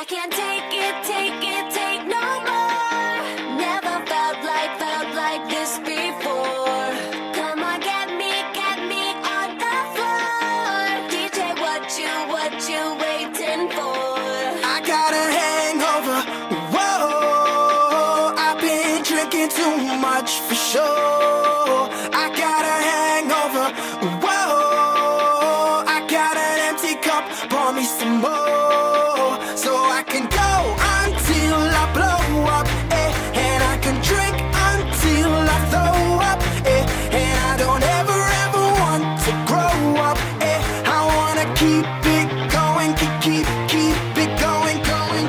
I can't take no more. Never felt like this before. Come on, get me on the floor. DJ, what you waiting for? I got a hangover, whoa. I've been drinking too much for sure. I got a hangover, whoa. I got an empty cup, pour me some more. So I can go until I blow up, and I can drink until I throw up, and I don't ever want to grow up, I wanna keep it going, keep it going, going.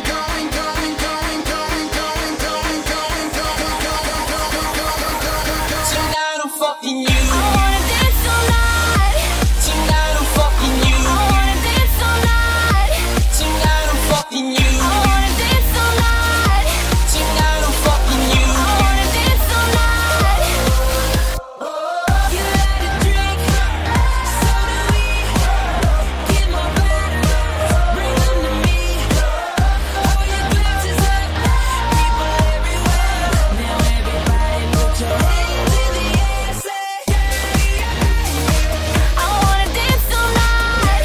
Tonight I'm fucking you. I wanna dance all night. Tonight I'm fucking you. I wanna dance all night. Tonight I'm fucking you. I wanna dance all night. Tonight I'm fucking you. I wanna dance all night. You like to drink, so do we. Get more better, bring them to me. Hold your glasses up, people everywhere. Now everybody put your hands in the air, say I wanna dance all night.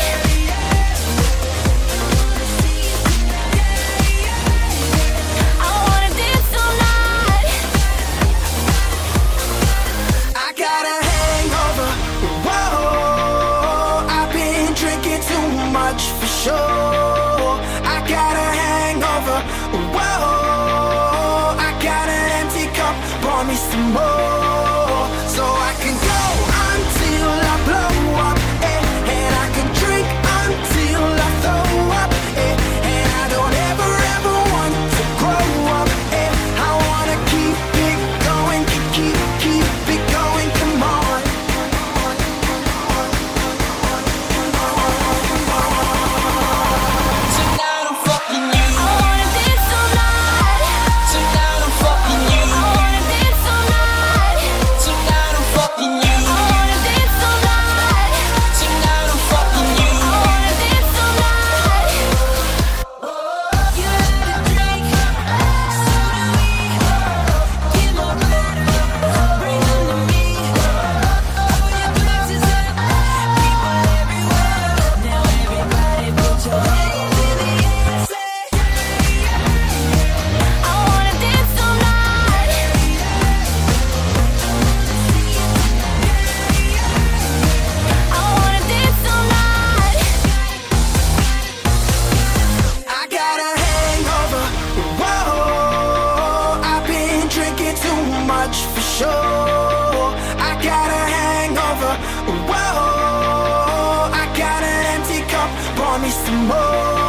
I wanna dance all night. I got a hangover, whoa. I've been drinking too much for sure. I got a hangover, whoa. I got an empty cup, pour me some more. So I can go until I blow up, and I can drink until I throw up, and I don't ever want to grow up, I wanna keep it going, keep it going, come on. Tonight I'm fucking you. I wanna dance all night. Tonight I'm fucking you. I wanna dance all night. Tonight I'm fucking you. I wanna dance all night. Tonight I'm fucking you. I wanna dance all night. You like to drink, so do we. Get more better, bring them to me. Hold your glasses up, people everywhere. Now everybody put your hands in the air, say I wanna dance all night. I wanna dance all night. I got a hangover, whoa. I've been drinking too much for sure. I got a hangover, whoa. I got an empty cup, pour me some more.